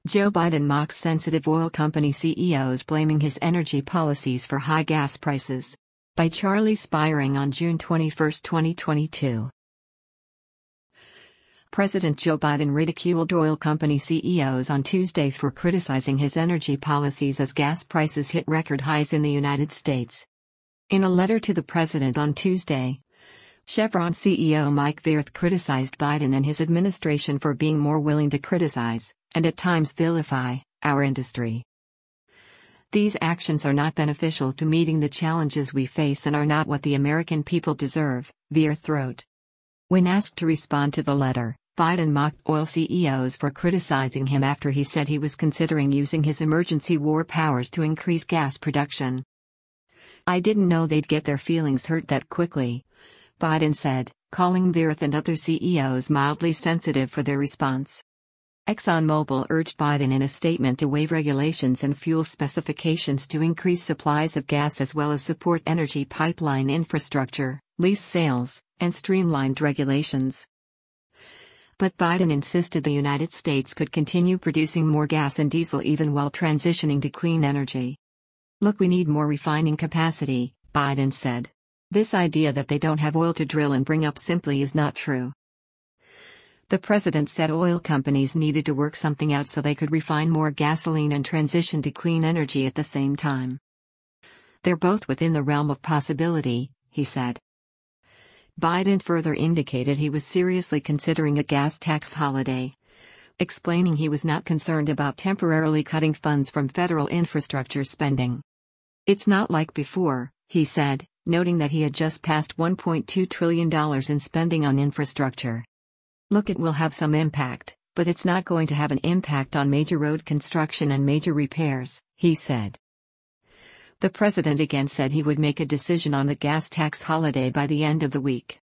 Joe Biden mocks sensitive oil company CEOs blaming his energy policies for high gas prices. By Charlie Spiring on June 21, 2022. President Joe Biden ridiculed oil company CEOs on Tuesday for criticizing his energy policies as gas prices hit record highs in the United States. In a letter to the president on Tuesday, Chevron CEO Mike Wirth criticized Biden and his administration for being more willing to criticize, and at times vilify, our industry. These actions are not beneficial to meeting the challenges we face and are not what the American people deserve, Wirth wrote. When asked to respond to the letter, Biden mocked oil CEOs for criticizing him after he said he was considering using his emergency war powers to increase gas production. "I didn't know they'd get their feelings hurt that quickly," Biden said, calling Wirth and other CEOs mildly sensitive for their response. ExxonMobil urged Biden in a statement to waive regulations and fuel specifications to increase supplies of gas as well as support energy pipeline infrastructure, lease sales, and streamlined regulations. But Biden insisted the United States could continue producing more gas and diesel even while transitioning to clean energy. "Look, we need more refining capacity," Biden said. "This idea that they don't have oil to drill and bring up simply is not true." The president said oil companies needed to work something out so they could refine more gasoline and transition to clean energy at the same time. "They're both within the realm of possibility," he said. Biden further indicated he was seriously considering a gas tax holiday, explaining he was not concerned about temporarily cutting funds from federal infrastructure spending. "It's not like before," he said, noting that he had just passed $1.2 trillion in spending on infrastructure. "Look, it will have some impact, but it's not going to have an impact on major road construction and major repairs," he said. The president again said he would make a decision on the gas tax holiday by the end of the week.